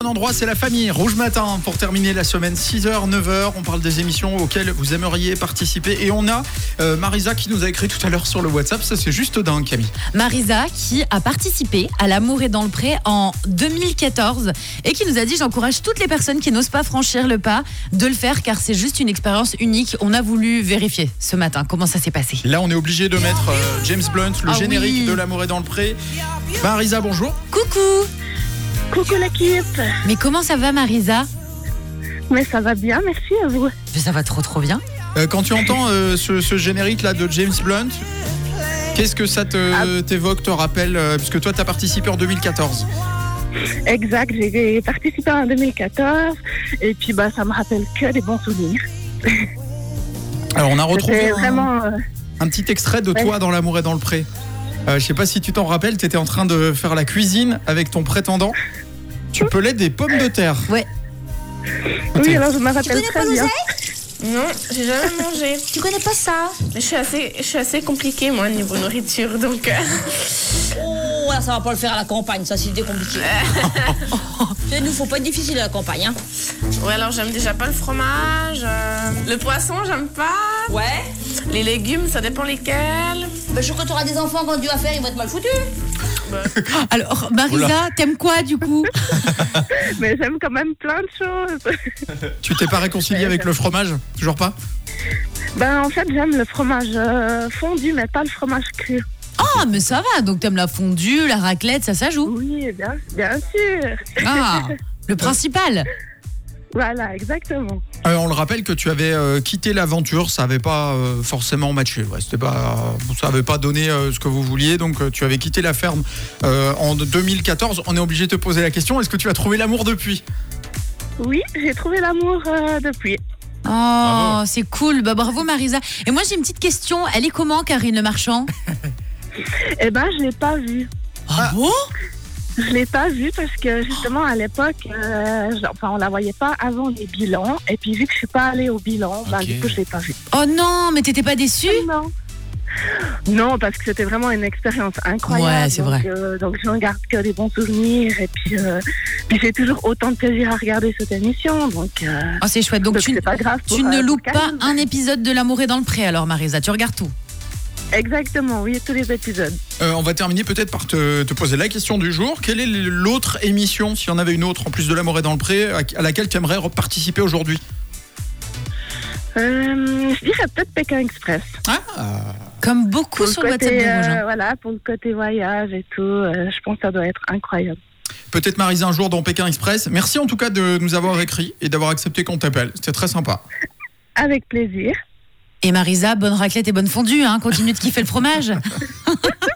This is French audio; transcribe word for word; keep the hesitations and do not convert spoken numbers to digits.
endroit, c'est la famille. Rouge Matin pour terminer la semaine, six heures, neuf heures. On parle des émissions auxquelles vous aimeriez participer. Et on a euh, Marisa qui nous a écrit tout à l'heure sur le WhatsApp. Ça, c'est juste dingue, Camille. Marisa qui a participé à L'amour est dans le pré en deux mille quatorze et qui nous a dit: j'encourage toutes les personnes qui n'osent pas franchir le pas de le faire car c'est juste une expérience unique. On a voulu vérifier ce matin comment ça s'est passé. Là, on est obligé de mettre euh, James Blunt, le Ah générique oui. de L'amour est dans le pré. Marisa, bonjour. Coucou. Coucou l'équipe. Mais comment ça va, Marisa? Mais ça va bien, merci à vous. Mais ça va trop trop bien. Euh, quand tu entends euh, ce, ce générique-là de James Blunt, qu'est-ce que ça te, Ah. t'évoque, te rappelle euh, Parce que toi, tu as participé en deux mille quatorze. Exact, j'ai participé en deux mille quatorze et puis bah ça me rappelle que des bons souvenirs. Alors, on a retrouvé C'était un, vraiment euh, un petit extrait de toi Ouais. dans L'amour est dans le pré. Euh, je sais pas si tu t'en rappelles, tu étais en train de faire la cuisine avec ton prétendant. Tu pelais des pommes de terre. Ouais. oui, alors je me rappelle connais très pas bien. Non, j'ai jamais mangé. Tu connais pas ça? Mais je suis assez, je suis assez compliquée, moi, niveau nourriture, donc... euh, Oh, là, ça va pas le faire à la campagne, ça, c'est compliqué. Il nous faut pas être difficile à la campagne, hein. Ouais, alors j'aime déjà pas le fromage. euh, Le poisson, j'aime pas. Ouais. Les légumes, ça dépend lesquels. Ben, je suis sûr que t'auras des enfants quand tu vas faire, ils vont être mal foutus. Alors, Marisa, t'aimes quoi du coup? Mais j'aime quand même plein de choses. Tu t'es pas réconcilié avec le fromage? Toujours pas? Ben en fait j'aime le fromage euh, fondu mais pas le fromage cru. Ah, mais ça va, donc t'aimes la fondue, la raclette, ça, ça joue. Oui, bien, bien sûr. Ah, le principal. Voilà, exactement. Euh, on le rappelle que tu avais euh, quitté l'aventure, ça avait pas euh, forcément matché. Ouais, c'était pas, ça avait pas donné euh, ce que vous vouliez, donc euh, tu avais quitté la ferme euh, en deux mille quatorze. On est obligé de te poser la question, est-ce que tu as trouvé l'amour depuis? Oui, j'ai trouvé l'amour euh, depuis. Oh, Bravo. c'est cool. Bah, bravo, Marisa. Et moi, j'ai une petite question. Elle est comment, Karine Le Marchand? Eh ben je l'ai pas vu. Ah bon? Je l'ai pas vue parce que justement à l'époque, euh, je- enfin on la voyait pas avant les bilans. Et puis vu que je suis pas allée au bilan, ben Ok. du coup je l'ai pas vue. Oh non, mais t'étais pas déçue? Non. Non, parce que c'était vraiment une expérience incroyable. Ouais, c'est donc, vrai. euh, donc j'en garde que des bons souvenirs. Et puis, euh, puis j'ai toujours autant de plaisir à regarder cette émission. Donc, euh, Oh, c'est chouette. Donc, donc tu, c'est pas grave. Pour, tu ne euh, loupes pour pas Karine. un épisode de L'amour est dans le pré, alors, Marisa. Tu regardes tout. Exactement, oui, tous les épisodes. Euh, on va terminer peut-être par te, te poser la question du jour. Quelle est l'autre émission, s'il y en avait une autre en plus de L'amour est dans le pré, à, à laquelle tu aimerais participer aujourd'hui? Euh, je dirais peut-être Pékin Express. Ah, Comme beaucoup Pour sur le le WhatsApp côté, de Rouge. hein. euh, voilà, pour le côté voyage et tout, euh, je pense que ça doit être incroyable. peut-être Marisa un jour dans Pékin Express. Merci en tout cas de nous avoir écrit et d'avoir accepté qu'on t'appelle. C'était très sympa. Avec plaisir. Et Marisa, bonne raclette et bonne fondue. Hein. Continue de kiffer le fromage.